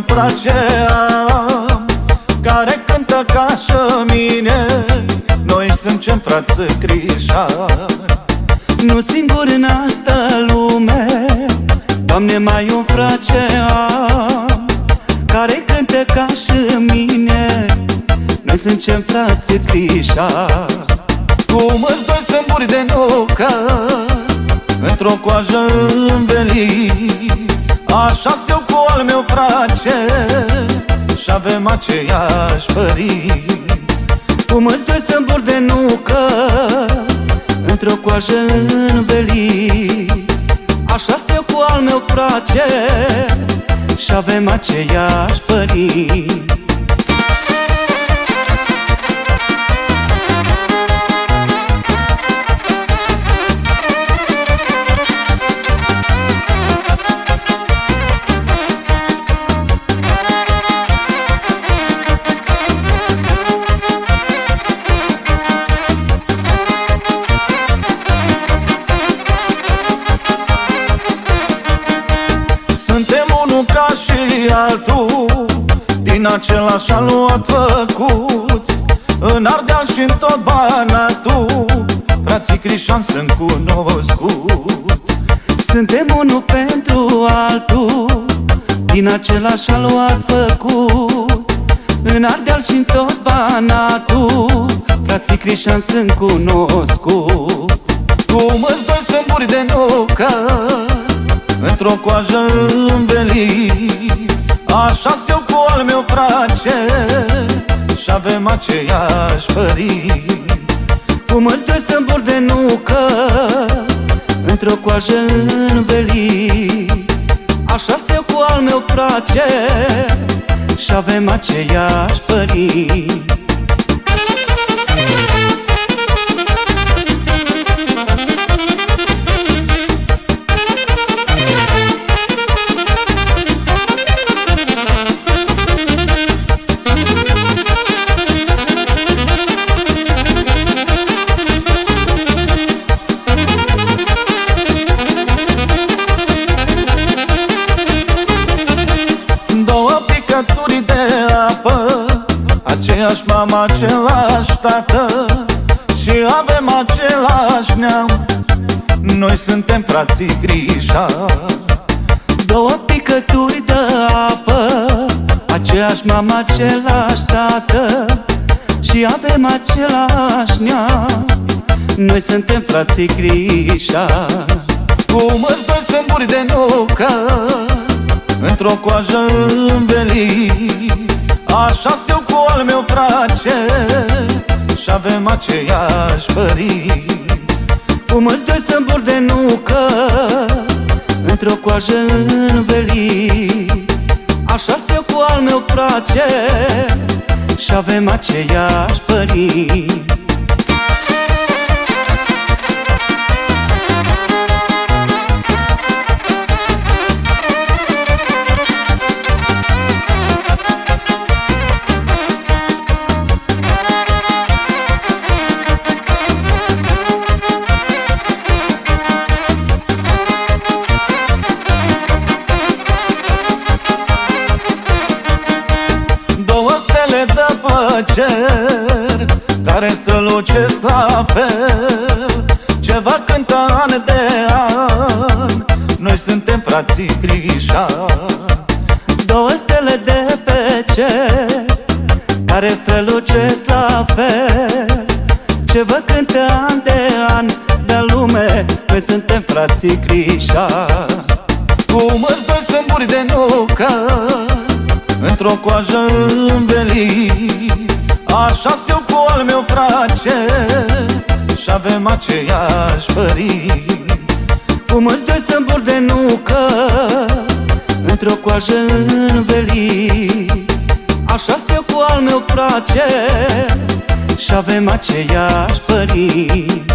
frate am, care cântă ca și mine. Noi suntem frați Crișani. Nu singur în asta lume, Doamne, mai un frate am, care cântă ca și mine. Noi suntem frați Crișani. Cum îți doi sâmburi de nucă într-o coajă înveliți, așa-s eu cu al meu frate și avem aceiași părinți. Cum îți doi sâmburi de nucă într-o coajă înveliți, așa-s eu cu al meu frate și avem aceiași părinți. Suntem unul ca și altul, din același aluat făcuți, în Ardeal și-n tot Banatul, frații Crișani sunt cunoscuți. Suntem unul pentru altul, din același aluat făcut, în Ardeal și-n tot Banatul, frații Crișani sunt cunoscuți. Cum îți doi sâmburi de nucă într-o coajă înveliți, așa-s eu cu al meu frate și avem aceiași părinți. Cum îți doi sâmburi de nucă într-o coajă înveliți, așa-s eu cu al meu frate și avem aceiași părinți. Aceeași mamă, același tată și avem același neam. Noi suntem frații Crișani. Două picături de apă, aceeași mamă, același tată și avem același neam. Noi suntem frații Crișani. Cum îți doi sâmburi de nucă într-o coajă înveliți, așa-s eu cu al meu frate și avem aceiași părinți. Cum îți doi sâmburi de nucă într-o coajă înveliți, așa-s eu cu al meu frate și avem aceiași părinți. Cer, care strălucesc la fel, ce va cânta an de an. Noi suntem frații Crișani. Două stele de pe cer, care strălucesc la fel, ce vă cântă an de an de lume. Noi suntem frații Crișani. Cum îți doi sâmburi de nucă într-o coajă înveliți, așa-s eu cu al meu frate și avem aceiași părinți. Cum îți doi sâmburi de nucă într-o coajă înveliți, așa-s eu cu al meu frate și avem aceiași părinți.